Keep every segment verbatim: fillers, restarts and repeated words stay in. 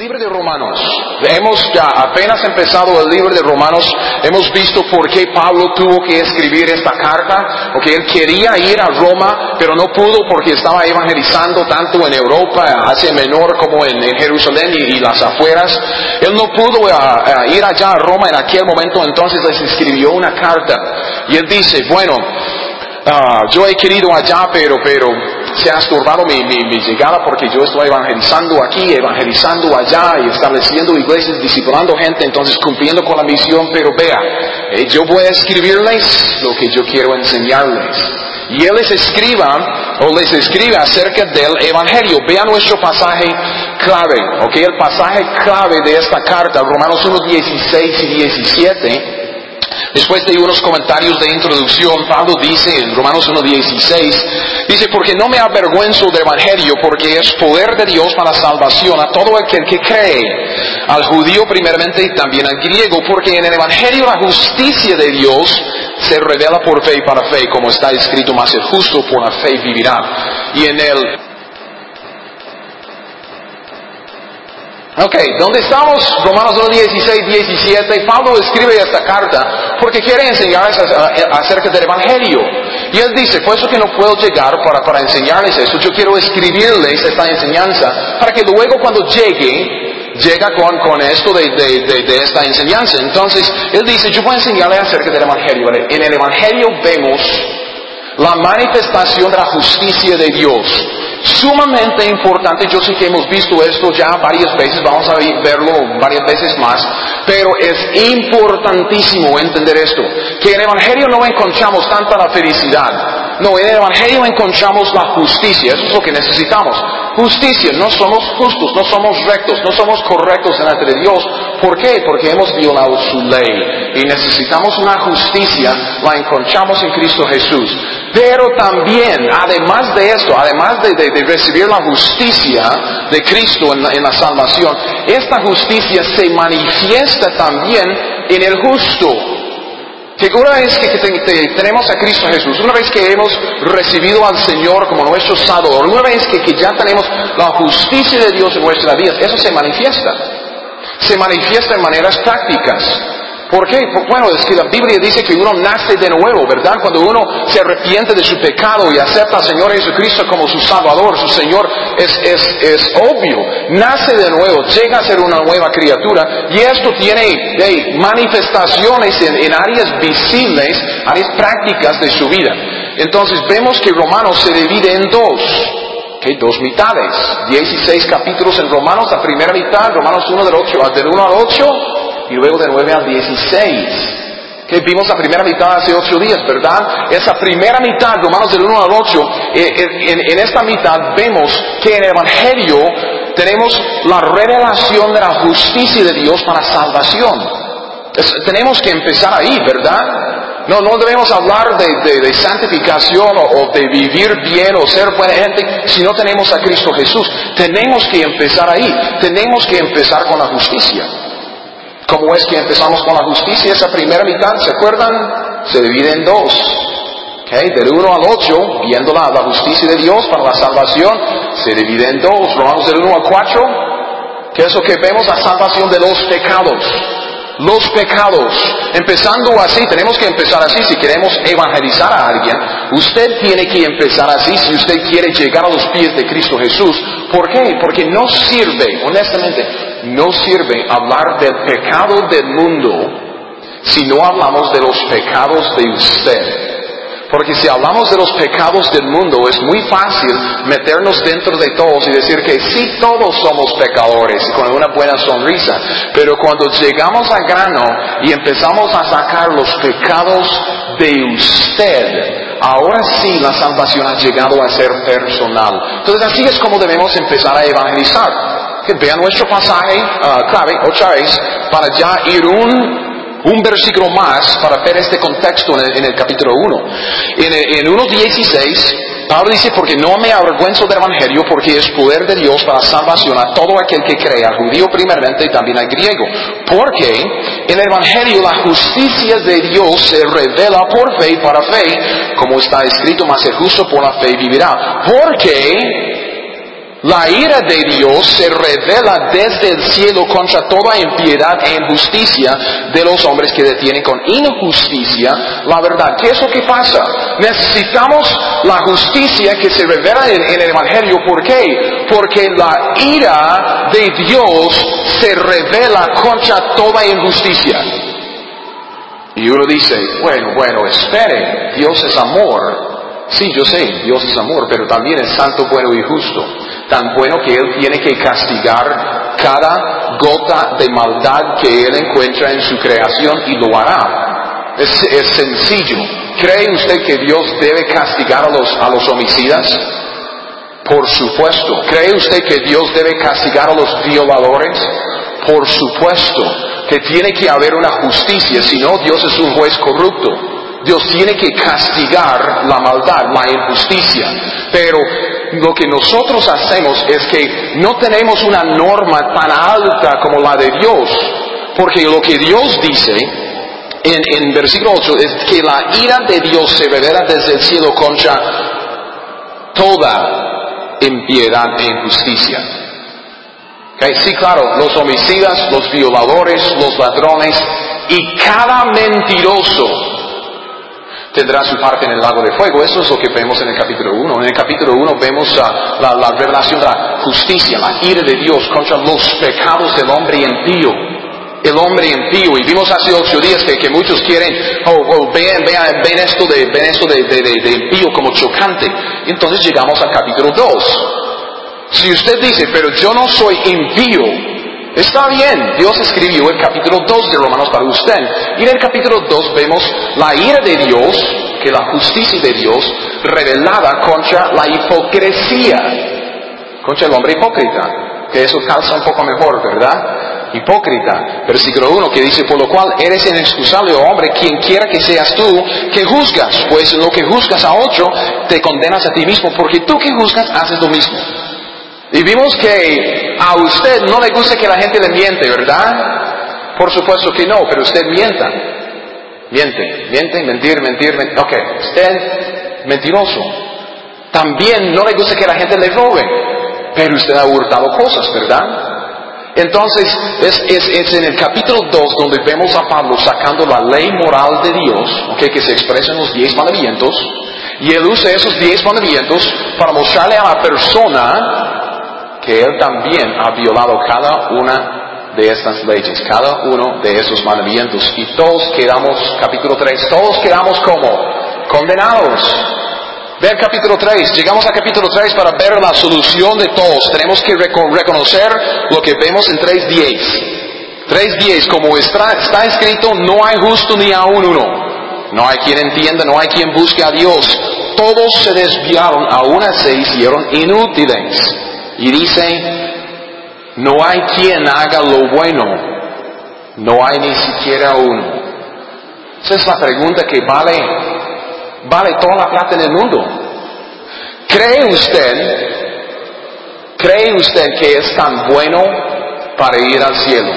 libro de Romanos. Hemos ya apenas empezado el libro de Romanos. Hemos visto por qué Pablo tuvo que escribir esta carta. Porque él quería ir a Roma, pero no pudo porque estaba evangelizando tanto en Europa, Asia Menor, como en, en Jerusalén y, y las afueras. Él no pudo uh, uh, ir allá a Roma en aquel momento, entonces les escribió una carta. Y él dice, bueno, uh, yo he querido allá, pero, pero se ha estorbado mi, mi, mi llegada porque yo estoy evangelizando aquí, evangelizando allá y estableciendo iglesias, discipulando gente, entonces cumpliendo con la misión. Pero vea, eh, yo voy a escribirles lo que yo quiero enseñarles. Y él les escriba, o les escribe acerca del Evangelio. Vea nuestro pasaje clave, ok, el pasaje clave de esta carta, Romanos uno, dieciséis y diecisiete. Después de unos comentarios de introducción, Pablo dice en Romanos uno, dieciséis, dice, porque no me avergüenzo del Evangelio, porque es poder de Dios para salvación a todo aquel que cree, al judío primeramente y también al griego, porque en el Evangelio la justicia de Dios se revela por fe y para fe, como está escrito, mas el justo por la fe vivirá. Y en el Ok, ¿dónde estamos? Romanos uno, dieciséis, diecisiete. Pablo escribe esta carta porque quiere enseñarles acerca del Evangelio. Y él dice, puesto que no puedo llegar para, para enseñarles eso, yo quiero escribirles esta enseñanza para que luego cuando llegue, llega con, con esto de, de, de, de esta enseñanza. Entonces, él dice, yo voy a enseñarles acerca del Evangelio. En el Evangelio vemos la manifestación de la justicia de Dios. Sumamente importante, yo sé que hemos visto esto ya varias veces, vamos a verlo varias veces más, pero es importantísimo entender esto, que en el Evangelio no encontramos tanta la felicidad, no, en el Evangelio encontramos la justicia, eso es lo que necesitamos, justicia, no somos justos, no somos rectos, no somos correctos delante de Dios. ¿Por qué? Porque hemos violado su ley y necesitamos una justicia, la encontramos en Cristo Jesús. Pero también, además de esto, además de, de, de recibir la justicia de Cristo en la, en la salvación, esta justicia se manifiesta también en el justo. Que una vez que, que te, te, tenemos a Cristo Jesús, una vez que hemos recibido al Señor como nuestro Salvador, una vez que, que ya tenemos la justicia de Dios en nuestras vidas, eso se manifiesta. Se manifiesta en maneras prácticas. ¿Por qué? Bueno, es que la Biblia dice que uno nace de nuevo, ¿verdad? Cuando uno se arrepiente de su pecado y acepta al Señor Jesucristo como su Salvador, su Señor, es, es, es obvio. Nace de nuevo, llega a ser una nueva criatura y esto tiene hey, manifestaciones en, en áreas visibles, áreas prácticas de su vida. Entonces vemos que Romanos se divide en dos. Okay, dos mitades. dieciséis capítulos en Romanos, la primera mitad, Romanos uno del, ocho, del uno al ocho. Y luego de nueve al dieciséis. Que vimos la primera mitad hace ocho días, ¿verdad? Esa primera mitad, Romanos del uno al ocho, eh, en, en esta mitad vemos que en el Evangelio tenemos la revelación de la justicia de Dios para salvación. Es, tenemos que empezar ahí, ¿verdad? No, no debemos hablar de, de, de santificación o, o de vivir bien o ser buena gente si no tenemos a Cristo Jesús. Tenemos que empezar ahí. Tenemos que empezar con la justicia. ¿Cómo es que empezamos con la justicia? Esa primera mitad, ¿se acuerdan? Se divide en dos. Okay, del uno al ocho, viendo la, la justicia de Dios para la salvación, se divide en dos. Romanos del uno al cuatro, ¿qué es lo que vemos? La salvación de los pecados. Los pecados. Empezando así, tenemos que empezar así si queremos evangelizar a alguien. Usted tiene que empezar así si usted quiere llegar a los pies de Cristo Jesús. ¿Por qué? Porque no sirve, honestamente, no sirve hablar del pecado del mundo si no hablamos de los pecados de usted. Porque si hablamos de los pecados del mundo, es muy fácil meternos dentro de todos y decir que sí, todos somos pecadores, con una buena sonrisa. Pero cuando llegamos al grano y empezamos a sacar los pecados de usted, ahora sí la salvación ha llegado a ser personal. Entonces así es como debemos empezar a evangelizar. Que vean nuestro pasaje uh, clave otra vez para ya ir un... Un versículo más para ver este contexto en el, en el capítulo uno. En, en uno dieciséis, Pablo dice, porque no me avergüenzo del Evangelio, porque es poder de Dios para salvación a todo aquel que cree, al judío primeramente y también al griego. Porque en el Evangelio la justicia de Dios se revela por fe y para fe, como está escrito, mas el justo por la fe vivirá. Porque La ira de Dios se revela desde el cielo contra toda impiedad e injusticia de los hombres que detienen con injusticia la verdad. ¿Qué es lo que pasa? Necesitamos la justicia que se revela en, en el Evangelio. ¿Por qué? Porque la ira de Dios se revela contra toda injusticia. Y uno dice, bueno, bueno, espere, Dios es amor. Sí, yo sé, Dios es amor, pero también es santo, bueno y justo. Tan bueno que Él tiene que castigar cada gota de maldad que Él encuentra en su creación y lo hará. Es, es sencillo. ¿Cree usted que Dios debe castigar a los, a los homicidas? Por supuesto. ¿Cree usted que Dios debe castigar a los violadores? Por supuesto. Que tiene que haber una justicia, si no, Dios es un juez corrupto. Dios tiene que castigar la maldad, la injusticia. Pero lo que nosotros hacemos es que no tenemos una norma tan alta como la de Dios. Porque lo que Dios dice en, en versículo ocho es que la ira de Dios se revela desde el cielo contra toda impiedad e injusticia. Okay, sí, claro, los homicidas, los violadores, los ladrones y cada mentiroso tendrá su parte en el lago de fuego. Eso es lo que vemos en el capítulo uno. En el capítulo uno vemos uh, la, la revelación de la justicia, la ira de Dios contra los pecados del hombre impío. El hombre impío. Y vimos hace ocho días que, que muchos quieren, oh, oh, ven, ven, ven esto, de, ven esto de, de, de, de impío como chocante. Y entonces llegamos al capítulo dos. Si usted dice, pero yo no soy impío, está bien, Dios escribió el capítulo dos de Romanos para usted. Y en el capítulo dos vemos la ira de Dios, que la justicia de Dios, revelada contra la hipocresía, contra el hombre hipócrita. Que eso calza un poco mejor, ¿verdad? Hipócrita. Versículo uno que dice, por lo cual eres inexcusable, oh hombre, quien quiera que seas tú, que juzgas. Pues en lo que juzgas a otro, te condenas a ti mismo, porque tú que juzgas haces lo mismo. Y vimos que a usted no le gusta que la gente le miente, ¿verdad? Por supuesto que no, pero usted mienta. Miente, miente, mentir, mentir, mentir. Ok, usted mentiroso. También no le gusta que la gente le robe, pero usted ha hurtado cosas, ¿verdad? Entonces, es, es, es en el capítulo dos donde vemos a Pablo sacando la ley moral de Dios, okay, que se expresa en los diez mandamientos, y él usa esos diez mandamientos para mostrarle a la persona que él también ha violado cada una de estas leyes, cada uno de esos mandamientos. Y todos quedamos, capítulo tres, todos quedamos como condenados. Ve el capítulo tres, llegamos al capítulo tres para ver la solución de todos. Tenemos que reco- reconocer lo que vemos en tres diez. tres diez, como está, está escrito, no hay justo ni aún uno. No hay quien entienda, no hay quien busque a Dios. Todos se desviaron, aún se hicieron inútiles. Y dice, no hay quien haga lo bueno, no hay ni siquiera uno. Esa es la pregunta que vale, vale toda la plata en el mundo. ¿Cree usted, cree usted que es tan bueno para ir al cielo?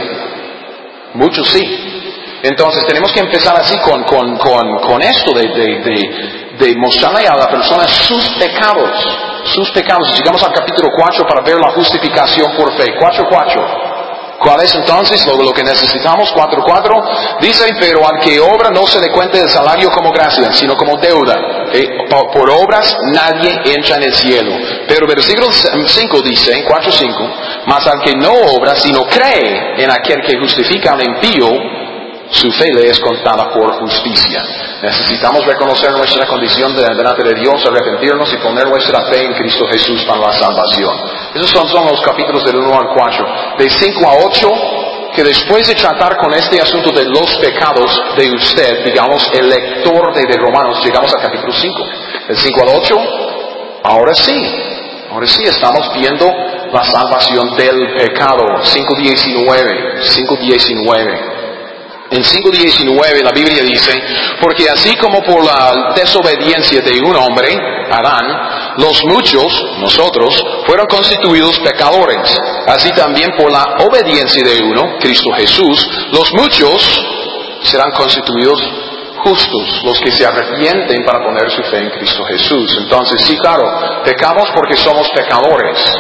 Muchos sí. Entonces tenemos que empezar así con, con, con, con esto de, de, de, de mostrarle a la persona sus pecados. Sus pecados. Llegamos al capítulo cuatro para ver la justificación por fe. cuatro cuatro. ¿Cuál es entonces lo, lo que necesitamos? cuatro cuatro. Dice, pero al que obra no se le cuente el salario como gracia, sino como deuda. ¿Okay? Por, por obras nadie entra en el cielo. Pero versículo cinco dice, cuatro cinco, mas al que no obra, sino cree en aquel que justifica al impío, su fe le es contada por justicia. Necesitamos reconocer nuestra condición delante de Dios, arrepentirnos y poner nuestra fe en Cristo Jesús para la salvación. Esos son, son los capítulos del uno al cuatro. De cinco a ocho, que después de tratar con este asunto de los pecados de usted, digamos, el lector de, de Romanos, llegamos al capítulo cinco. Del cinco al ocho, ahora sí, ahora sí estamos viendo la salvación del pecado. cinco diecinueve, cinco diecinueve. En cinco diecinueve la Biblia dice, porque así como por la desobediencia de un hombre, Adán, los muchos, nosotros, fueron constituidos pecadores, así también por la obediencia de uno, Cristo Jesús, los muchos serán constituidos justos, los que se arrepienten para poner su fe en Cristo Jesús. Entonces, sí, claro, pecamos porque somos pecadores.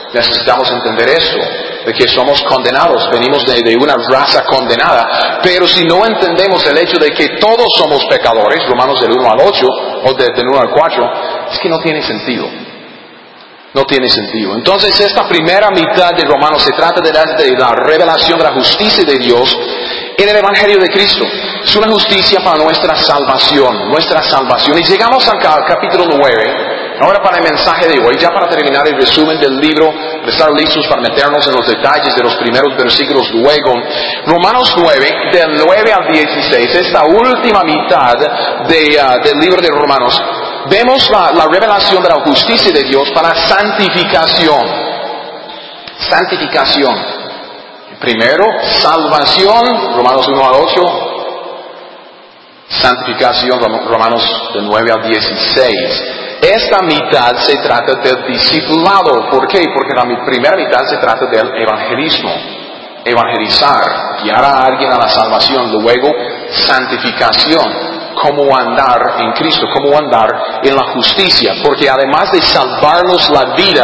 Necesitamos entender esto, de que somos condenados, venimos de, de una raza condenada, pero si no entendemos el hecho de que todos somos pecadores, Romanos del uno al ocho, o de, del uno al cuatro, es que no tiene sentido. No tiene sentido. Entonces esta primera mitad de Romanos se trata de la, de la revelación de la justicia de Dios en el Evangelio de Cristo. Es una justicia para nuestra salvación, nuestra salvación. Y llegamos al capítulo nueve. Ahora para el mensaje de hoy, ya para terminar el resumen del libro, de estar listos para meternos en los detalles de los primeros versículos luego. Romanos nueve, del nueve al dieciséis, esta última mitad de, uh, del libro de Romanos, vemos la, la revelación de la justicia de Dios para santificación. Santificación. Primero, salvación, Romanos uno al ocho. Santificación, Romanos del nueve al dieciséis. Esta mitad se trata del discipulado. ¿Por qué? Porque la primera mitad se trata del evangelismo. Evangelizar, guiar a alguien a la salvación. Luego, santificación. Cómo andar en Cristo, cómo andar en la justicia. Porque además de salvarnos la vida,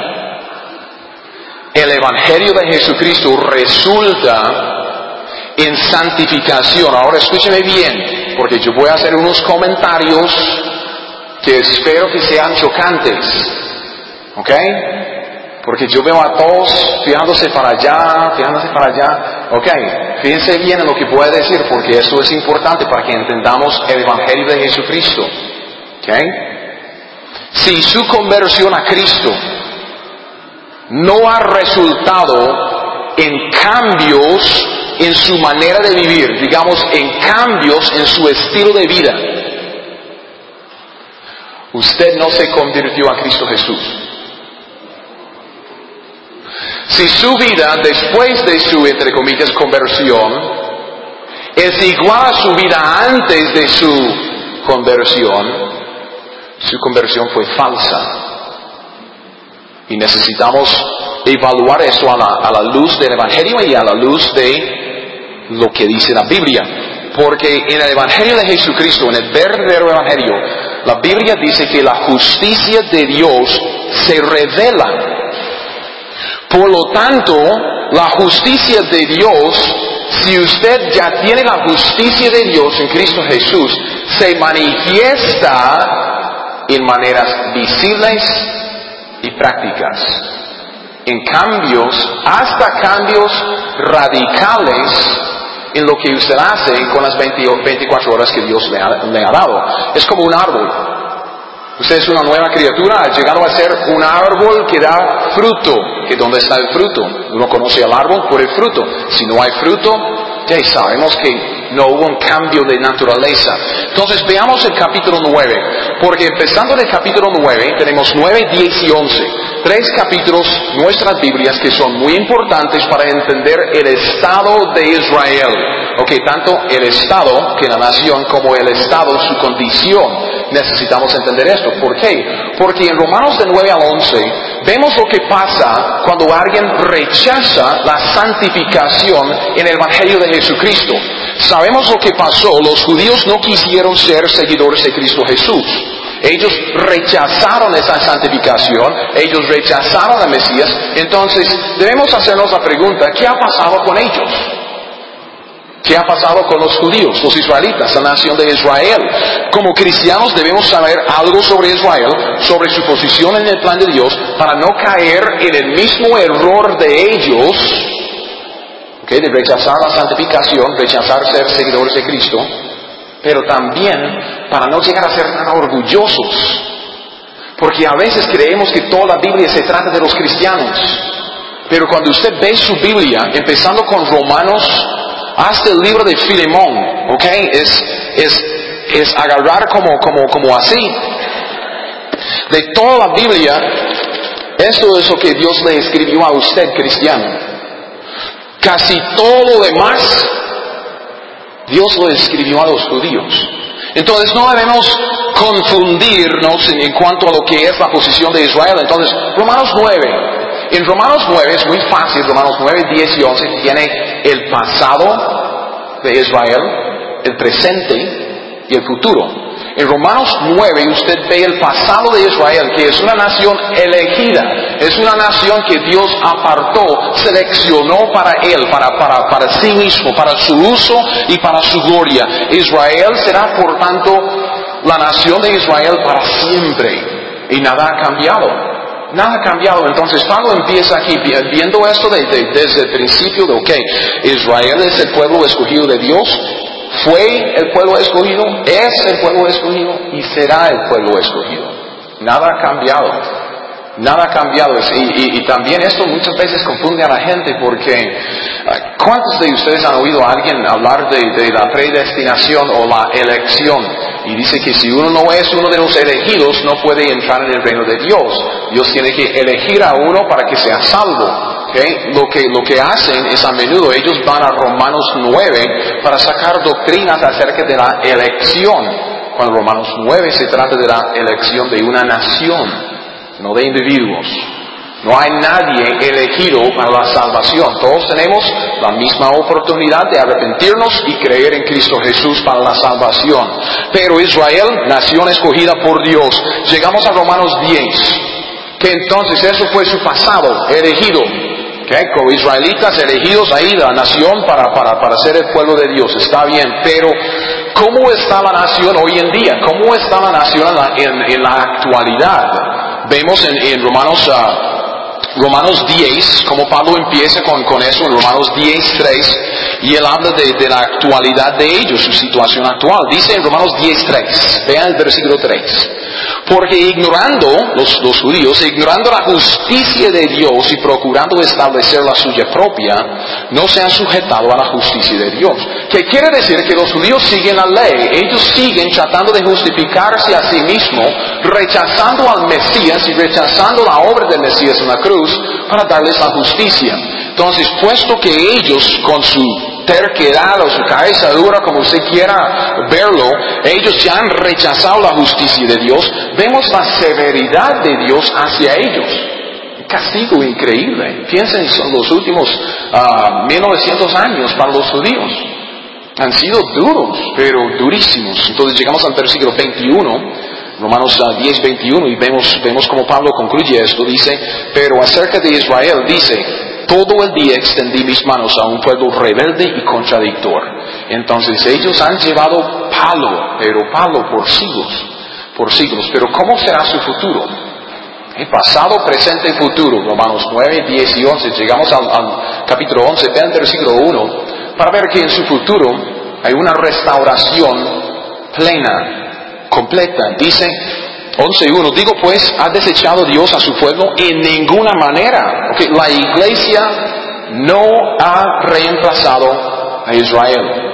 el Evangelio de Jesucristo resulta en santificación. Ahora escúcheme bien, porque yo voy a hacer unos comentarios que espero que sean chocantes, ¿ok? Porque yo veo a todos fijándose para allá, fijándose para allá, ¿ok? Fíjense bien en lo que voy a decir, porque esto es importante para que entendamos el Evangelio de Jesucristo, ¿ok? Si su conversión a Cristo no ha resultado en cambios en su manera de vivir, digamos, en cambios en su estilo de vida, usted no se convirtió a Cristo Jesús. Si su vida después de su, entre comillas, conversión es igual a su vida antes de su conversión, su conversión fue falsa. Y necesitamos evaluar eso a la, a la luz del Evangelio y a la luz de lo que dice la Biblia. Porque en el Evangelio de Jesucristo, en el verdadero Evangelio, la Biblia dice que la justicia de Dios se revela. Por lo tanto, la justicia de Dios, si usted ya tiene la justicia de Dios en Cristo Jesús, se manifiesta en maneras visibles y prácticas. En cambios, hasta cambios radicales en lo que usted hace con las veinticuatro horas que Dios le ha, le ha dado. Es como un árbol. Usted es una nueva criatura, ha llegado a ser un árbol que da fruto. ¿Que dónde está el fruto? Uno conoce al árbol por el fruto. Si no hay fruto, ya sabemos que no hubo un cambio de naturaleza. Entonces veamos el capítulo nueve, porque empezando en el capítulo nueve, tenemos nueve, diez y once. Tres capítulos, nuestras Biblias, que son muy importantes para entender el estado de Israel. Ok, tanto el estado, que la nación, como el estado, su condición. Necesitamos entender esto. ¿Por qué? Porque en Romanos de nueve al once, vemos lo que pasa cuando alguien rechaza la santificación en el Evangelio de Jesucristo. Sabemos lo que pasó. Los judíos no quisieron ser seguidores de Cristo Jesús. Ellos rechazaron esa santificación, ellos rechazaron al Mesías. Entonces debemos hacernos la pregunta, ¿qué ha pasado con ellos? ¿Qué ha pasado con los judíos, los israelitas, la nación de Israel? Como cristianos debemos saber algo sobre Israel, sobre su posición en el plan de Dios, para no caer en el mismo error de ellos, ¿okay? De rechazar la santificación, rechazar ser seguidores de Cristo, pero también para no llegar a ser tan orgullosos, porque a veces creemos que toda la Biblia se trata de los cristianos, pero cuando usted ve su Biblia, empezando con Romanos, hasta el libro de Filemón, ¿ok? Es, es, es agarrar como, como, como así. De toda la Biblia, esto es lo que Dios le escribió a usted, cristiano. Casi todo lo demás, Dios lo escribió a los judíos. Entonces no debemos confundirnos en, en cuanto a lo que es la posición de Israel. Entonces, Romanos nueve. En Romanos nueve es muy fácil, Romanos nueve, diez y once tiene el pasado de Israel, el presente y el futuro. En Romanos nueve usted ve el pasado de Israel, que es una nación elegida, es una nación que Dios apartó, seleccionó para Él, para, para, para sí mismo, para su uso y para su gloria. Israel será, por tanto, la nación de Israel para siempre, y nada ha cambiado. Nada ha cambiado. Entonces Pablo empieza aquí viendo esto de, de, desde el principio de, ok, Israel es el pueblo escogido de Dios, fue el pueblo escogido, es el pueblo escogido y será el pueblo escogido. Nada ha cambiado. Nada ha cambiado. Y, y, y también esto muchas veces confunde a la gente porque ¿cuántos de ustedes han oído a alguien hablar de, de la predestinación o la elección? Y dice que si uno no es uno de los elegidos no puede entrar en el reino de Dios. Dios tiene que elegir a uno para que sea salvo. Okay. Lo que, lo que hacen es a menudo, ellos van a Romanos nueve para sacar doctrinas acerca de la elección, cuando Romanos nueve se trata de la elección de una nación, no de individuos. No hay nadie elegido para la salvación. Todos tenemos la misma oportunidad de arrepentirnos y creer en Cristo Jesús para la salvación. Pero Israel, nación escogida por Dios. Llegamos a Romanos diez, que entonces eso fue su pasado, elegido. Okay, como israelitas elegidos ahí, la nación para, para, para ser el pueblo de Dios, está bien, pero ¿cómo está la nación hoy en día? ¿Cómo está la nación en la, en, en la actualidad? Vemos en, en Romanos, uh, Romanos diez, como Pablo empieza con, con eso en Romanos diez, tres, y él habla de, de la actualidad de ellos, su situación actual. Dice en Romanos diez, tres, vean el versículo tres. Porque ignorando, los, los judíos, ignorando la justicia de Dios y procurando establecer la suya propia, no se han sujetado a la justicia de Dios. ¿Qué quiere decir? Que los judíos siguen la ley, ellos siguen tratando de justificarse a sí mismos, rechazando al Mesías y rechazando la obra del Mesías en la cruz para darles la justicia. Entonces, puesto que ellos con su terquedad o su cabeza dura, como usted quiera verlo, ellos ya han rechazado la justicia de Dios, vemos la severidad de Dios hacia ellos. Un castigo increíble. Piensen, son los últimos uh, mil novecientos años para los judíos. Han sido duros, pero durísimos. Entonces llegamos al versículo veintiuno, Romanos uh, diez, veintiuno, y vemos, vemos cómo Pablo concluye esto. Dice, pero acerca de Israel, dice, todo el día extendí mis manos a un pueblo rebelde y contradictor. Entonces ellos han llevado palo, pero palo por siglos, por siglos. Pero ¿cómo será su futuro? El pasado, presente y futuro. Romanos nueve, diez y once. Llegamos al, al capítulo once, vean el versículo uno, para ver que en su futuro hay una restauración plena, completa. Dice once uno, digo pues, ¿ha desechado Dios a su pueblo? En ninguna manera. Okay, la iglesia no ha reemplazado a Israel.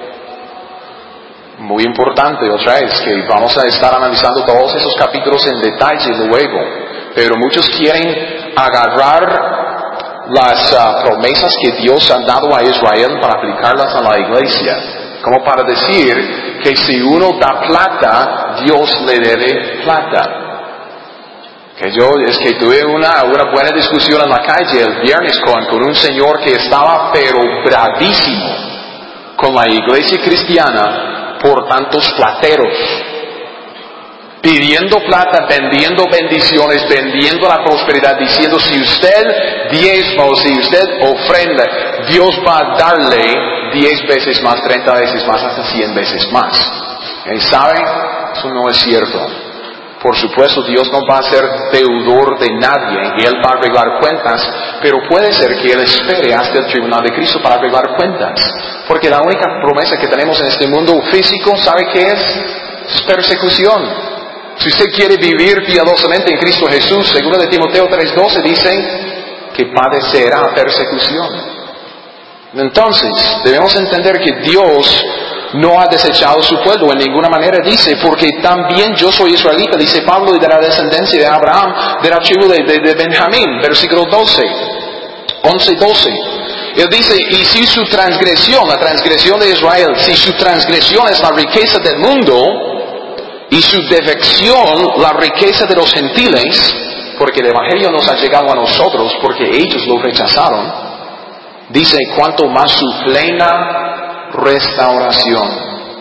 Muy importante otra vez, que vamos a estar analizando todos esos capítulos en detalle luego. Pero muchos quieren agarrar las uh, promesas que Dios ha dado a Israel para aplicarlas a la iglesia. Como para decir que si uno da plata, Dios le debe plata. Que yo, es que tuve una, una buena discusión en la calle el viernes con, con un señor que estaba pero bravísimo con la iglesia cristiana por tantos plateros. Pidiendo plata, vendiendo bendiciones, vendiendo la prosperidad, diciendo si usted diezma o si usted ofrenda, Dios va a darle diez veces más, treinta veces más, hasta cien veces más. ¿Y sabe? Eso no es cierto. Por supuesto, Dios no va a ser deudor de nadie y Él va a arreglar cuentas, pero puede ser que Él espere hasta el tribunal de Cristo para arreglar cuentas. Porque la única promesa que tenemos en este mundo físico, ¿sabe qué es? Es persecución. Si usted quiere vivir piadosamente en Cristo Jesús, según de Timoteo tres doce dice que padecerá persecución. Entonces, debemos entender que Dios no ha desechado su pueblo en ninguna manera, dice, porque también yo soy israelita, dice Pablo, y de la descendencia de Abraham, de la tribu de, de, de Benjamín, versículo doce, once, doce. Él dice, y si su transgresión, la transgresión de Israel, si su transgresión es la riqueza del mundo, y su defección la riqueza de los gentiles, porque el evangelio nos ha llegado a nosotros, porque ellos lo rechazaron, dice, cuanto más su plena restauración.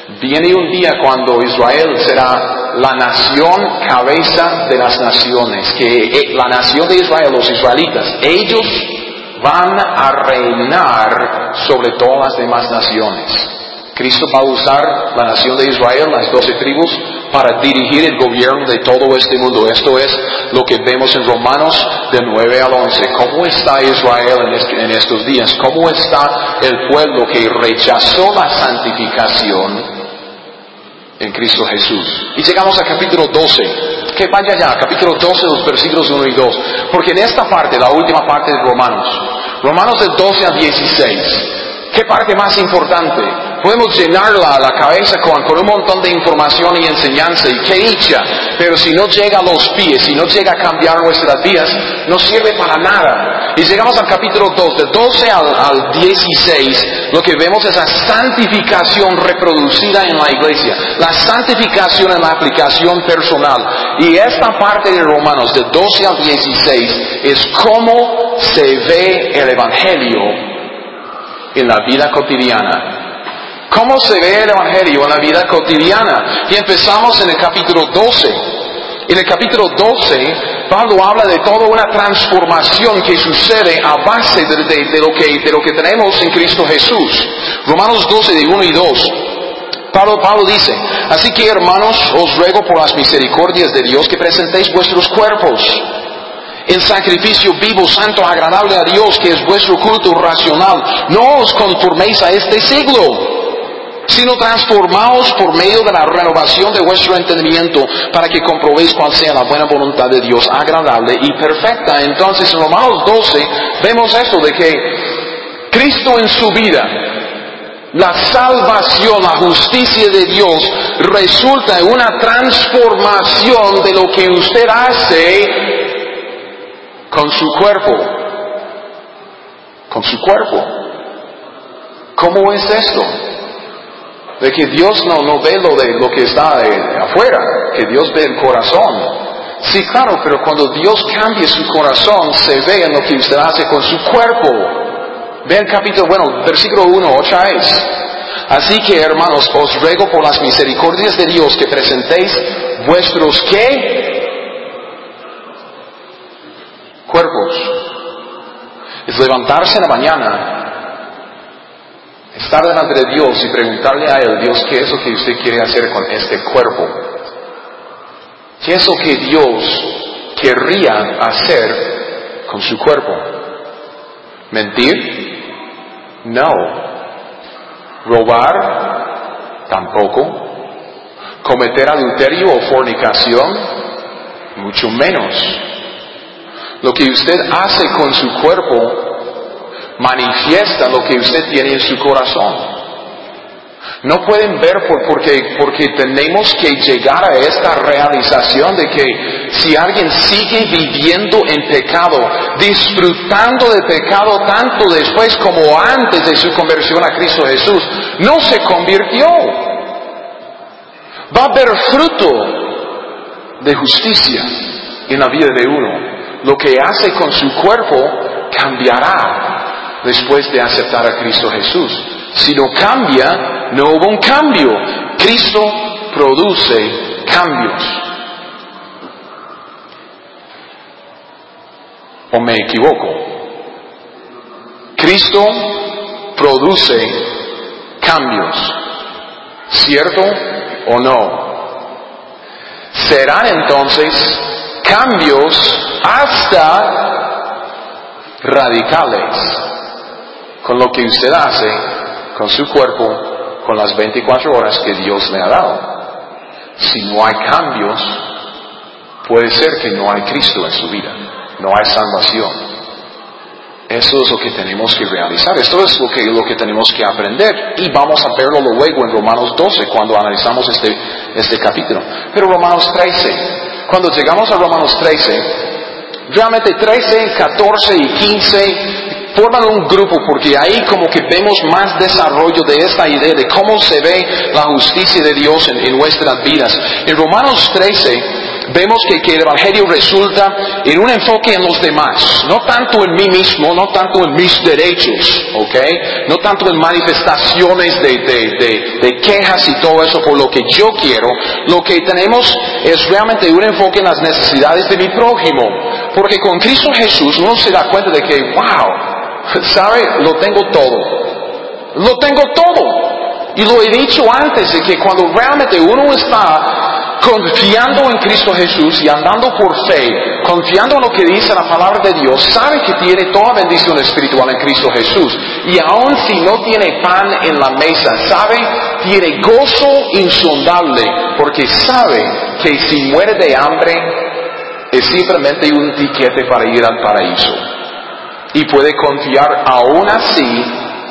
Viene un día cuando Israel será la nación cabeza de las naciones, que la nación de Israel, los israelitas, ellos van a reinar sobre todas las demás naciones. Cristo va a usar la nación de Israel, las doce tribus, para dirigir el gobierno de todo este mundo. Esto es lo que vemos en Romanos de nueve al once. ¿Cómo está Israel en, este, en estos días? ¿Cómo está el pueblo que rechazó la santificación en Cristo Jesús? Y llegamos al capítulo doce. Que vaya ya, capítulo doce, los versículos uno y dos. Porque en esta parte, la última parte de Romanos, Romanos del doce al dieciséis, ¿qué parte más importante? Podemos llenarla a la cabeza con, con un montón de información y enseñanza, y qué dicha, pero si no llega a los pies, si no llega a cambiar nuestras vidas, no sirve para nada. Y llegamos al capítulo dos, de doce al, al dieciséis, lo que vemos es la santificación reproducida en la iglesia, la santificación en la aplicación personal. Y esta parte de Romanos, de doce al dieciséis, es cómo se ve el Evangelio en la vida cotidiana. ¿Cómo se ve el Evangelio en la vida cotidiana? Y empezamos en el capítulo doce. En el capítulo doce, Pablo habla de toda una transformación que sucede a base de, de, de, lo que, de lo que tenemos en Cristo Jesús. Romanos doce, de uno y dos. Pablo, Pablo dice: así que, hermanos, os ruego por las misericordias de Dios que presentéis vuestros cuerpos en sacrificio vivo, santo, agradable a Dios, que es vuestro culto racional. No os conforméis a este siglo, sino transformaos por medio de la renovación de vuestro entendimiento, para que comprobéis cuál sea la buena voluntad de Dios, agradable y perfecta. Entonces, en Romanos doce vemos esto de que Cristo en su vida, la salvación, la justicia de Dios, resulta en una transformación de lo que usted hace con su cuerpo. Con su cuerpo. ¿Cómo es esto? De que Dios no, no ve lo, de, lo que está de, de afuera, que Dios ve el corazón. Sí, claro, pero cuando Dios cambia su corazón, se ve en lo que usted hace con su cuerpo. Ve el capítulo, bueno, versículo uno, otra vez. Así que, hermanos, os ruego por las misericordias de Dios que presentéis vuestros, ¿qué? Cuerpos. Es levantarse en la mañana, estar delante de Dios y preguntarle a Él: Dios, ¿qué es lo que usted quiere hacer con este cuerpo? ¿Qué es lo que Dios querría hacer con su cuerpo? ¿Mentir? No. ¿Robar? Tampoco. ¿Cometer adulterio o fornicación? Mucho menos. Lo que usted hace con su cuerpo manifiesta lo que usted tiene en su corazón. No pueden ver por, porque, porque tenemos que llegar a esta realización de que si alguien sigue viviendo en pecado, disfrutando de pecado tanto después como antes de su conversión a Cristo Jesús, no se convirtió. Va a haber fruto de justicia en la vida de uno. Lo que hace con su cuerpo cambiará después de aceptar a Cristo Jesús. Si no cambia, no hubo un cambio. Cristo produce cambios. ¿O me equivoco? Cristo produce cambios. ¿Cierto o no? Serán entonces cambios hasta radicales con lo que usted hace con su cuerpo, con las veinticuatro horas que Dios le ha dado. Si no hay cambios, puede ser que no hay Cristo en su vida, no hay salvación. Eso es lo que tenemos que realizar, esto es lo que, lo que tenemos que aprender, y vamos a verlo luego en Romanos doce cuando analizamos este, este capítulo. Pero Romanos trece, cuando llegamos a Romanos trece, realmente trece, catorce y quince forman un grupo, porque ahí como que vemos más desarrollo de esta idea de cómo se ve la justicia de Dios en, en nuestras vidas. En Romanos trece vemos que, que el Evangelio resulta en un enfoque en los demás, no tanto en mí mismo, no tanto en mis derechos, ¿ok? No tanto en manifestaciones de, de, de, de quejas y todo eso por lo que yo quiero. Lo que tenemos es realmente un enfoque en las necesidades de mi prójimo, porque con Cristo Jesús uno se da cuenta de que, wow, ¿sabe? Lo tengo todo, lo tengo todo. Y lo he dicho antes, de que cuando realmente uno está confiando en Cristo Jesús y andando por fe, confiando en lo que dice la palabra de Dios, sabe que tiene toda bendición espiritual en Cristo Jesús. Y aun si no tiene pan en la mesa, sabe, tiene gozo insondable, porque sabe que si muere de hambre, es simplemente un tiquete para ir al paraíso. Y puede confiar aún así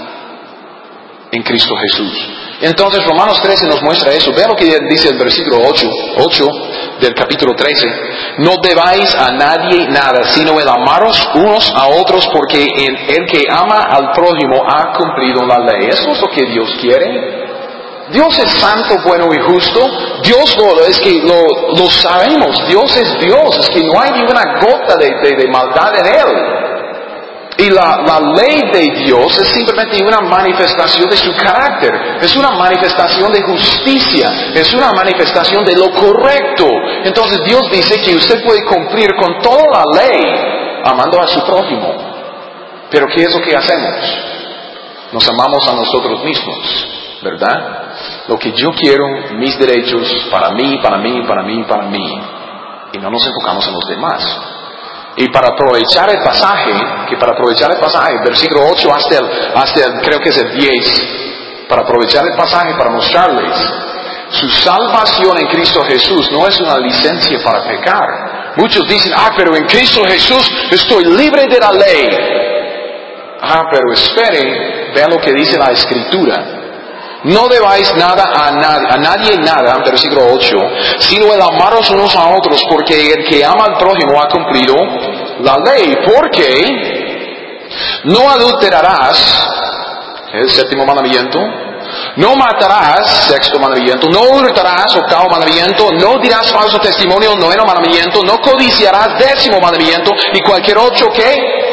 en Cristo Jesús. Entonces Romanos trece nos muestra eso. Vea lo que dice el versículo ocho del capítulo trece. No debáis a nadie nada, sino el amaros unos a otros, porque el, el que ama al prójimo ha cumplido la ley. Eso es lo que Dios quiere. Dios es santo, bueno y justo. Dios lo, es que lo, lo sabemos. Dios es Dios. Es que no hay ninguna gota de, de, de maldad en Él. Y la, la ley de Dios es simplemente una manifestación de su carácter, es una manifestación de justicia, es una manifestación de lo correcto. Entonces Dios dice que usted puede cumplir con toda la ley amando a su prójimo. Pero ¿qué es lo que hacemos? Nos amamos a nosotros mismos, ¿verdad? Lo que yo quiero, mis derechos, para mí, para mí, para mí, para mí. Y no nos enfocamos en los demás. Y para aprovechar el pasaje, que para aprovechar el pasaje, versículo ocho hasta el, hasta el, creo que es el diez, para aprovechar el pasaje, para mostrarles, su salvación en Cristo Jesús no es una licencia para pecar. Muchos dicen, ah, pero en Cristo Jesús estoy libre de la ley. Ah, pero espere, vean lo que dice la Escritura. No debáis nada a nadie, a nadie nada, versículo ocho, sino el amaros unos a otros, porque el que ama al prójimo ha cumplido la ley. Porque no adulterarás, el séptimo mandamiento, no matarás, sexto mandamiento, no hurtarás, octavo mandamiento, no dirás falso testimonio, noveno mandamiento, no codiciarás, décimo mandamiento, y cualquier otro que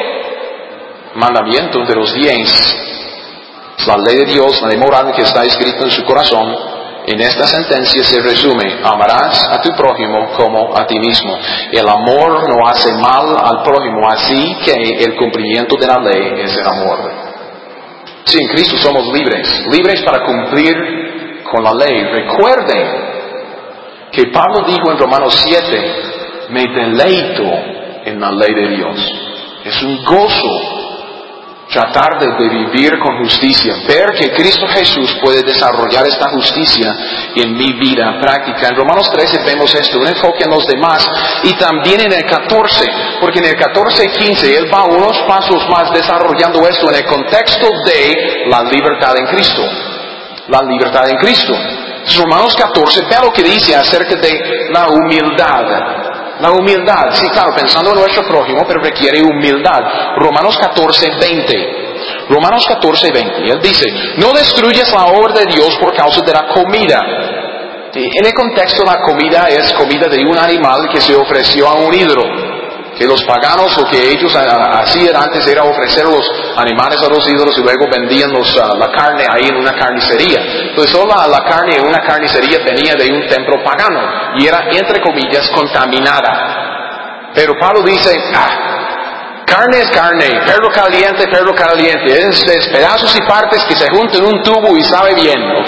mandamiento de los diez. La ley de Dios, la ley moral que está escrita en su corazón. En esta sentencia se resume: amarás a tu prójimo como a ti mismo. El amor no hace mal al prójimo, así que el cumplimiento de la ley es el amor. Sí, en Cristo somos libres, libres para cumplir con la ley. Recuerden que Pablo dijo en Romanos siete, me deleito en la ley de Dios. Es un gozo tratar de, de vivir con justicia, ver que Cristo Jesús puede desarrollar esta justicia en mi vida práctica. En Romanos trece vemos esto, un enfoque en los demás, y también en el catorce, porque en el catorce y quince Él va unos pasos más desarrollando esto en el contexto de la libertad en Cristo. La libertad en Cristo. Romanos catorce, vea lo que dice acerca de la humildad. La humildad, sí, claro, pensando en nuestro prójimo, pero requiere humildad. Romanos catorce, veinte. Romanos catorce, veinte. Él dice, no destruyas la obra de Dios por causa de la comida. En el contexto, la comida es comida de un animal que se ofreció a un ídolo. Que los paganos, lo que ellos hacían antes era ofrecer los animales a los ídolos y luego vendían los, uh, la carne ahí en una carnicería. Entonces toda la, la carne en una carnicería venía de un templo pagano y era, entre comillas, contaminada. Pero Pablo dice, ah, carne es carne, perro caliente, perro caliente, es, es pedazos y partes que se juntan en un tubo y sabe bien, ¿ok?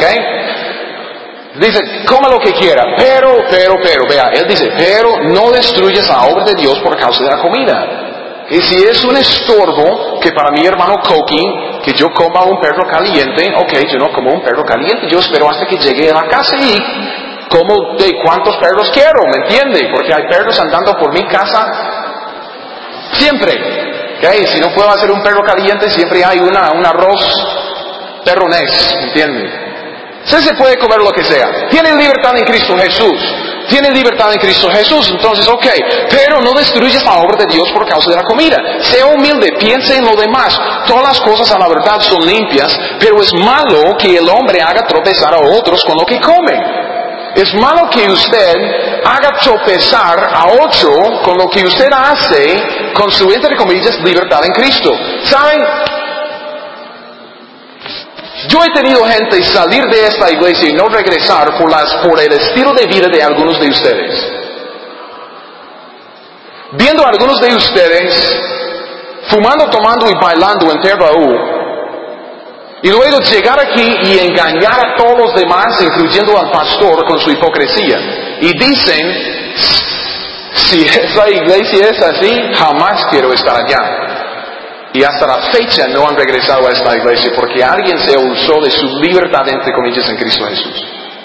Dice, coma lo que quiera, pero, pero, pero, vea, él dice, pero no destruyes la obra de Dios por causa de la comida. Y si es un estorbo que para mi hermano Coqui, que yo coma un perro caliente, ok, yo no como un perro caliente, yo espero hasta que llegue a la casa y como de cuántos perros quiero, ¿me entiende? Porque hay perros andando por mi casa siempre. Okay, si no puedo hacer un perro caliente, siempre hay una, un arroz perronés, ¿me entiende? Usted se puede comer lo que sea. Tienen libertad en Cristo Jesús. Tienen libertad en Cristo Jesús. Entonces, ok, pero no destruyes la obra de Dios por causa de la comida. Sea humilde, piense en lo demás. Todas las cosas a la verdad son limpias, pero es malo que el hombre haga tropezar a otros con lo que come. Es malo que usted haga tropezar a ocho con lo que usted hace con su, entre comillas, libertad en Cristo. ¿Saben? Yo he tenido gente salir de esta iglesia y no regresar por, las, por el estilo de vida de algunos de ustedes. Viendo a algunos de ustedes fumando, tomando y bailando en Terra U, y luego llegar aquí y engañar a todos los demás, incluyendo al pastor, con su hipocresía. Y dicen, si esa iglesia es así, jamás quiero estar allá. Y hasta la fecha no han regresado a esta iglesia porque alguien se usó de su libertad, entre comillas, en Cristo Jesús.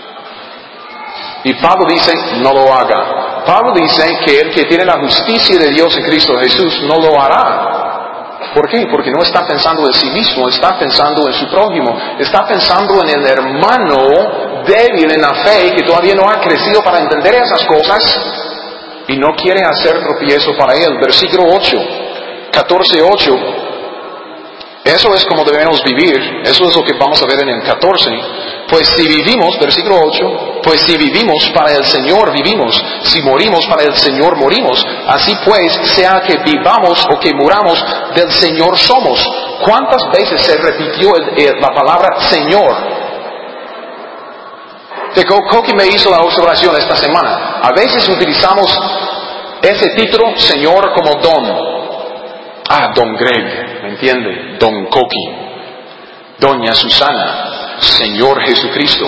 Y Pablo dice, no lo haga. Pablo dice que el que tiene la justicia de Dios en Cristo Jesús no lo hará. ¿Por qué? Porque no está pensando en sí mismo, está pensando en su prójimo, está pensando en el hermano débil en la fe que todavía no ha crecido para entender esas cosas y no quiere hacer tropiezo para él. Versículo ocho, catorce ocho. Eso es como debemos vivir, eso es lo que vamos a ver en el catorce. Pues si vivimos, versículo ocho, pues si vivimos para el Señor vivimos, si morimos para el Señor morimos. Así pues, sea que vivamos o que muramos, del Señor somos. ¿Cuántas veces se repitió el, el, la palabra Señor? Coqui me hizo la observación esta semana. A veces utilizamos ese título, Señor, como don. Ah, Don Greg, ¿me entiende? Don Coqui, Doña Susana, Señor Jesucristo.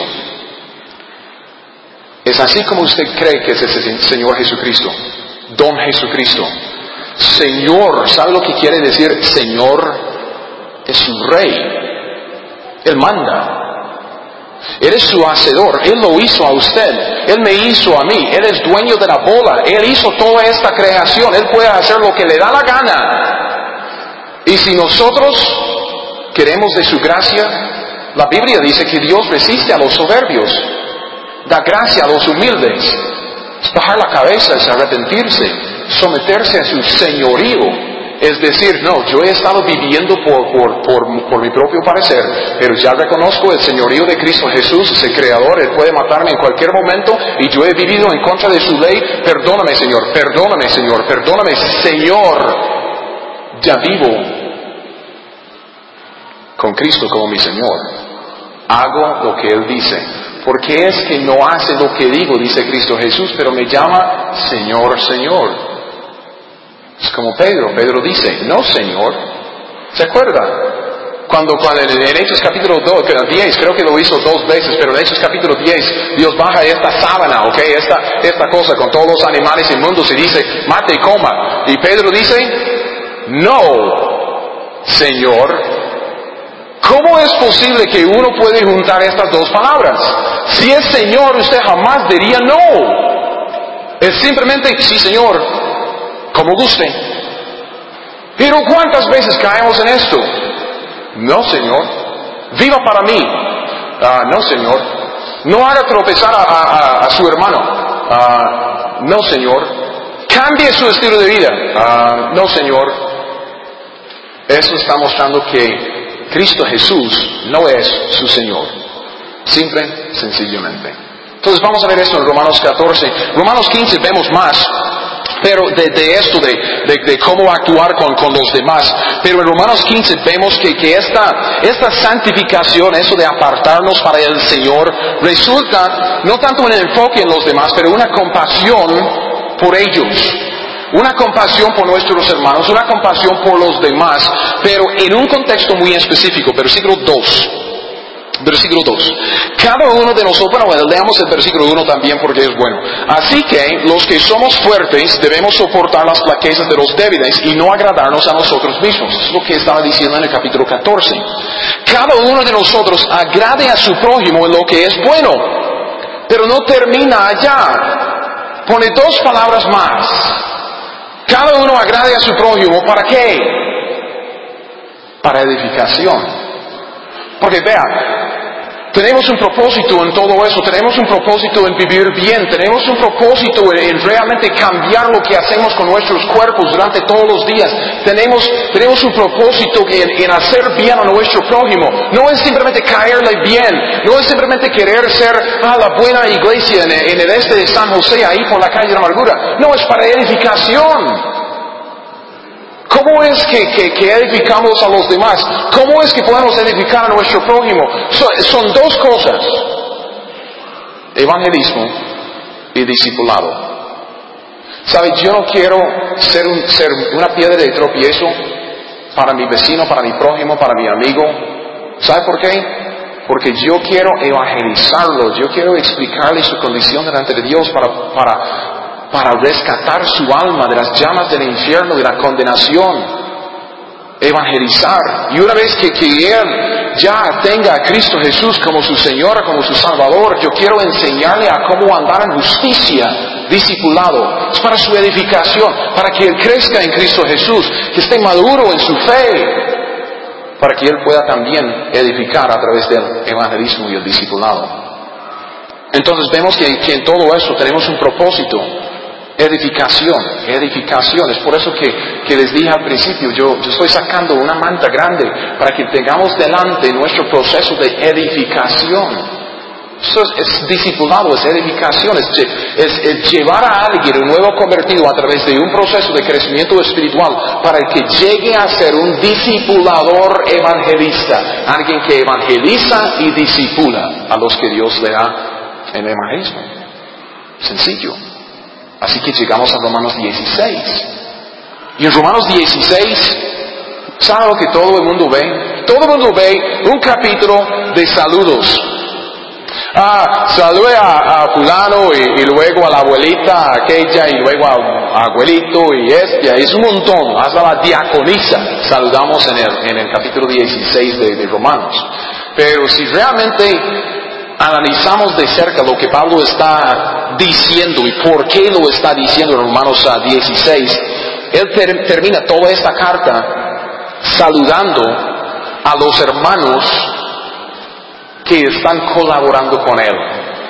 Es así como usted cree que es ese Señor Jesucristo, Don Jesucristo. Señor, ¿sabe lo que quiere decir? Señor es su rey, Él manda. Él es su hacedor, Él lo hizo a usted, Él me hizo a mí, Él es dueño de la bola, Él hizo toda esta creación, Él puede hacer lo que le da la gana. Y si nosotros queremos de su gracia, la Biblia dice que Dios resiste a los soberbios, da gracia a los humildes. Es bajar la cabeza, es arrepentirse, someterse a su señorío. Es decir, no, yo he estado viviendo por, por, por, por mi propio parecer, pero ya reconozco el señorío de Cristo Jesús, es el Creador, Él puede matarme en cualquier momento y yo he vivido en contra de su ley. Perdóname, Señor, perdóname, Señor, perdóname, Señor. Ya vivo con Cristo como mi Señor. Hago lo que Él dice. Porque es que no hace lo que digo, dice Cristo Jesús, pero me llama Señor, Señor. Es como Pedro. Pedro dice, no, Señor. ¿Se acuerda? Cuando, cuando en, en Hechos capítulo diez, creo que lo hizo dos veces, pero en Hechos capítulo diez, Dios baja esta sábana, ok, esta, esta cosa con todos los animales inmundos y dice, mate y coma. Y Pedro dice, no, Señor. ¿Cómo es posible que uno puede juntar estas dos palabras? Si es Señor, usted jamás diría no. Es simplemente, sí, Señor, como guste. Pero ¿cuántas veces caemos en esto? No, Señor. Viva para mí. Uh, no, Señor. No haga tropezar a, a, a su hermano. Uh, no, Señor. Cambie su estilo de vida. Uh, no, Señor. Eso está mostrando que Cristo Jesús no es su Señor. Simple, sencillamente. Entonces vamos a ver esto en Romanos catorce. Romanos quince vemos más, pero de, de esto, de, de, de cómo actuar con, con los demás. Pero en Romanos quince vemos que, que esta, esta santificación, eso de apartarnos para el Señor, resulta no tanto en el enfoque en los demás, pero una compasión por ellos. Una compasión por nuestros hermanos, una compasión por los demás, pero en un contexto muy específico. Versículo dos. Versículo dos. Cada uno de nosotros, bueno, leamos el versículo uno también porque es bueno. Así que los que somos fuertes debemos soportar las flaquezas de los débiles y no agradarnos a nosotros mismos. Es lo que estaba diciendo en el capítulo catorce. Cada uno de nosotros agrade a su prójimo en lo que es bueno, pero no termina allá. Pone dos palabras más. Cada uno agrade a su prójimo, ¿para qué? Para edificación. Porque vea, Tenemos un propósito en todo eso, tenemos un propósito en vivir bien, tenemos un propósito en, en realmente cambiar lo que hacemos con nuestros cuerpos durante todos los días. Tenemos, tenemos un propósito en, en hacer bien a nuestro prójimo. No es simplemente caerle bien, no es simplemente querer ser ah, la buena iglesia en, en el este de San José, ahí por la calle de la Amargura. No, es para edificación. ¿Cómo es que, que, que edificamos a los demás? ¿Cómo es que podemos edificar a nuestro prójimo? So, son dos cosas: evangelismo y discipulado. ¿Sabes? Yo no quiero ser, un, ser una piedra de tropiezo para mi vecino, para mi prójimo, para mi amigo. ¿Sabe por qué? Porque yo quiero evangelizarlo, yo quiero explicarle su condición delante de Dios para... para para rescatar su alma de las llamas del infierno, de la condenación. Evangelizar. Y una vez que, que Él ya tenga a Cristo Jesús como su Señor, como su Salvador, yo quiero enseñarle a cómo andar en justicia, discipulado. Es para su edificación, para que Él crezca en Cristo Jesús, que esté maduro en su fe, para que Él pueda también edificar a través del evangelismo y el discipulado. Entonces vemos que, que en todo eso tenemos un propósito. Edificación, edificación. Es por eso que, que les dije al principio, yo, yo estoy sacando una manta grande para que tengamos delante nuestro proceso de edificación. Eso es, es discipulado, es edificación, es, es, es llevar a alguien, un nuevo convertido, a través de un proceso de crecimiento espiritual para que llegue a ser un discipulador evangelista, alguien que evangeliza y discipula a los que Dios le da en el evangelismo. Sencillo. Así que llegamos a Romanos dieciséis. Y en Romanos dieciséis, ¿sabe lo que todo el mundo ve? Todo el mundo ve un capítulo de saludos. Ah, saludé a, a fulano y, y luego a la abuelita, a aquella, y luego a, a abuelito y este. Es un montón. Hasta la diaconisa saludamos en el, en el capítulo dieciséis de, de Romanos. Pero si realmente analizamos de cerca lo que Pablo está diciendo y por qué lo está diciendo en Romanos dieciséis, él ter- termina toda esta carta saludando a los hermanos que están colaborando con él.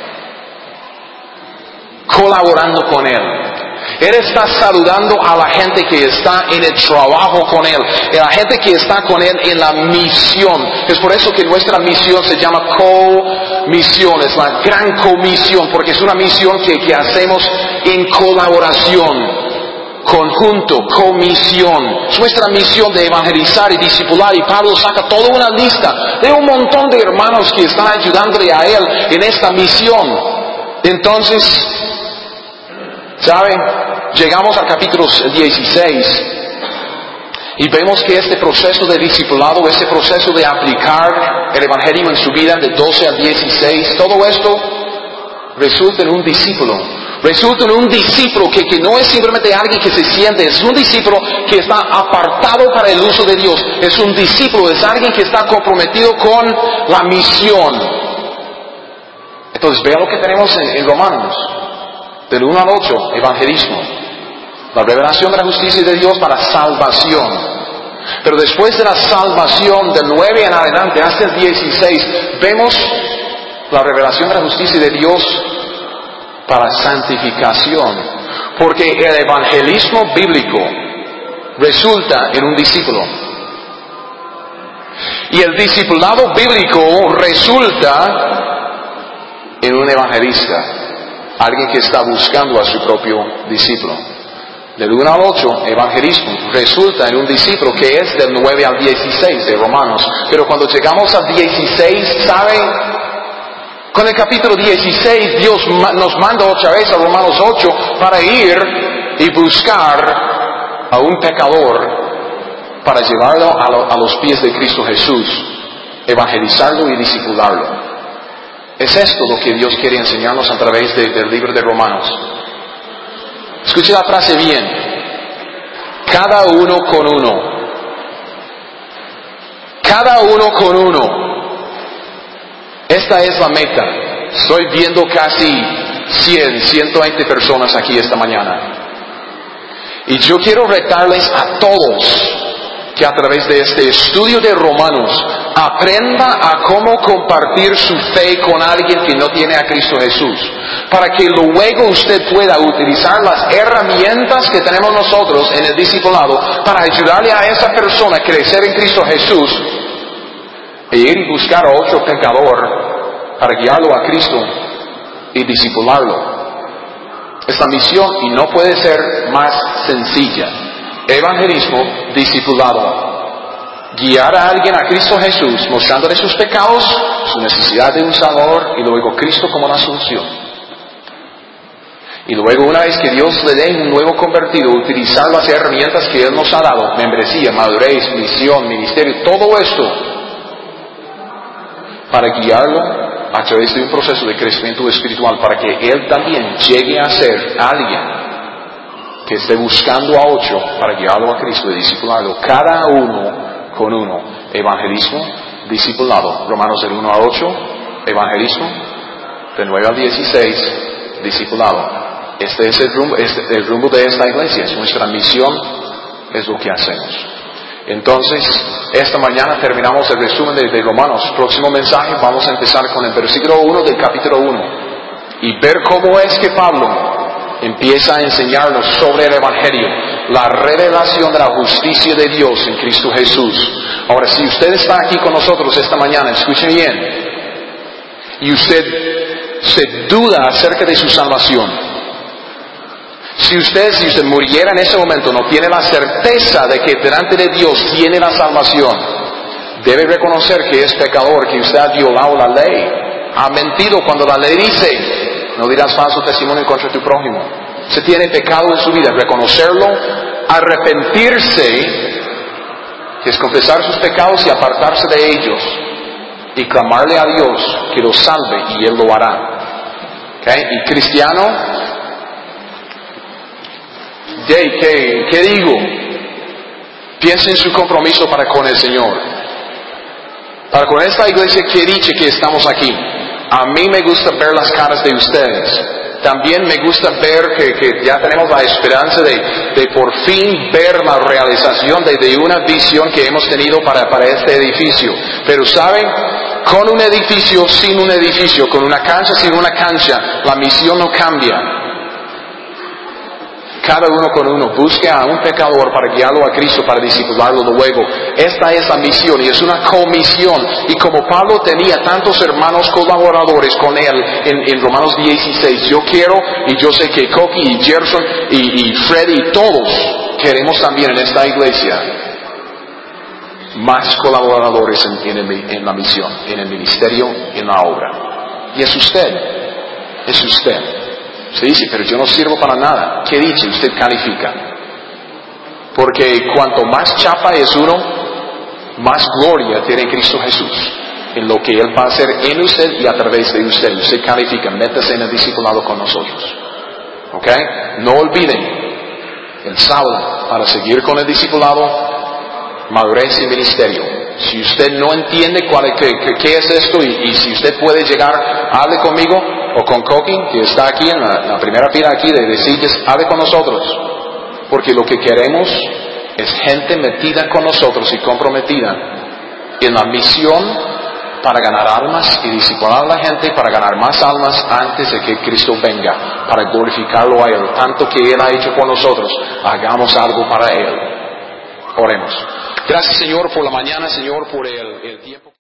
Colaborando con él. Él está saludando a la gente que está en el trabajo con Él, a la gente que está con Él en la misión. Es por eso que nuestra misión se llama comisión, es la gran comisión, porque es una misión que, que hacemos en colaboración, conjunto, comisión. Es nuestra misión de evangelizar y discipular, y Pablo saca toda una lista de un montón de hermanos que están ayudándole a Él en esta misión. Entonces, ¿saben? Llegamos al capítulo dieciséis y vemos que este proceso de discipulado, este proceso de aplicar el evangelio en su vida de doce al dieciséis, todo esto resulta en un discípulo. Resulta en un discípulo que, que no es simplemente alguien que se siente, es un discípulo que está apartado para el uso de Dios. Es un discípulo, es alguien que está comprometido con la misión. Entonces vea lo que tenemos en, en Romanos. Del uno al ocho, evangelismo. La revelación de la justicia de Dios para salvación. Pero después de la salvación, del nueve en adelante hasta el dieciséis, vemos la revelación de la justicia de Dios para santificación. Porque el evangelismo bíblico resulta en un discípulo. Y el discipulado bíblico resulta en un evangelista. Alguien que está buscando a su propio discípulo. Del uno al ocho, evangelismo resulta en un discípulo que es del nueve al dieciséis de Romanos. Pero cuando llegamos al dieciséis, ¿saben? Con el capítulo dieciséis, Dios nos manda otra vez a Romanos ocho para ir y buscar a un pecador para llevarlo a, lo, a los pies de Cristo Jesús, evangelizarlo y discipularlo. Es esto lo que Dios quiere enseñarnos a través de, del libro de Romanos. Escuche la frase bien. Cada uno con uno. Cada uno con uno. Esta es la meta. Estoy viendo casi cien, ciento veinte personas aquí esta mañana. Y yo quiero retarles a todos que a través de este estudio de Romanos aprenda a cómo compartir su fe con alguien que no tiene a Cristo Jesús, para que luego usted pueda utilizar las herramientas que tenemos nosotros en el discipulado para ayudarle a esa persona a crecer en Cristo Jesús e ir y buscar a otro pecador para guiarlo a Cristo y discipularlo. Esta misión, y no puede ser más sencilla: evangelismo, discipulado. Guiar a alguien a Cristo Jesús, mostrándole sus pecados, su necesidad de un Salvador, y luego Cristo como la solución. Y luego, una vez que Dios le dé un nuevo convertido, utilizar las herramientas que Él nos ha dado: membresía, madurez, misión, ministerio, todo esto, para guiarlo a través de un proceso de crecimiento espiritual, para que Él también llegue a ser alguien que esté buscando a otro para guiarlo a Cristo y discipularlo, cada uno con uno. Evangelismo, discipulado. Romanos del uno al ocho, evangelismo. De nueve al dieciséis, discipulado. Este es el rumbo, este, el rumbo de esta iglesia. Es nuestra misión, es lo que hacemos. Entonces, esta mañana terminamos el resumen de, de Romanos. Próximo mensaje vamos a empezar con el versículo uno del capítulo uno y ver cómo es que Pablo empieza a enseñarnos sobre el Evangelio, la revelación de la justicia de Dios en Cristo Jesús. Ahora, si usted está aquí con nosotros esta mañana, escuche bien, y usted se duda acerca de su salvación, si usted, si usted muriera en ese momento, no tiene la certeza de que delante de Dios tiene la salvación, debe reconocer que es pecador, que usted ha violado la ley, ha mentido cuando la ley dice: no dirás falso testimonio contra tu prójimo. Se tiene pecado en su vida, reconocerlo, arrepentirse, que es confesar sus pecados y apartarse de ellos, y clamarle a Dios que lo salve, y Él lo hará. ¿Okay? Y cristiano, ¿Qué, qué, ¿Qué digo? Piensa en su compromiso para con el Señor, para con esta iglesia que dice que estamos aquí. A mí me gusta ver las caras de ustedes. También me gusta ver que, que ya tenemos la esperanza de, de por fin ver la realización de, de una visión que hemos tenido para, para este edificio. Pero ¿saben? Con un edificio, sin un edificio, con una cancha, sin una cancha, la misión no cambia. Cada uno con uno busque a un pecador para guiarlo a Cristo, para discipularlo luego. Esta es la misión, y es una comisión. Y como Pablo tenía tantos hermanos colaboradores con él en, en Romanos dieciséis, yo quiero, y yo sé que Coqui y Gerson y, y Freddy y todos queremos también en esta iglesia más colaboradores en, en, el, en la misión, en el ministerio, en la obra. Y es usted, es usted. Se dice: pero yo no sirvo para nada. ¿Qué dice? Usted califica. Porque cuanto más chapa es uno, más gloria tiene Cristo Jesús en lo que Él va a hacer en usted y a través de usted. Usted califica. Métase en el discipulado con nosotros. ¿Ok? No olviden el sábado para seguir con el discipulado, madurez y ministerio. Si usted no entiende cuál es, qué, qué es esto, y, y si usted puede llegar, hable conmigo o con Coqui, que está aquí en la, la primera fila aquí de, de sillas, hable con nosotros. Porque lo que queremos es gente metida con nosotros y comprometida en la misión para ganar almas y discipular a la gente, para ganar más almas antes de que Cristo venga, para glorificarlo a Él. Tanto que Él ha hecho por nosotros, hagamos algo para Él. Oremos. Gracias, Señor, por la mañana, Señor, por el, el tiempo.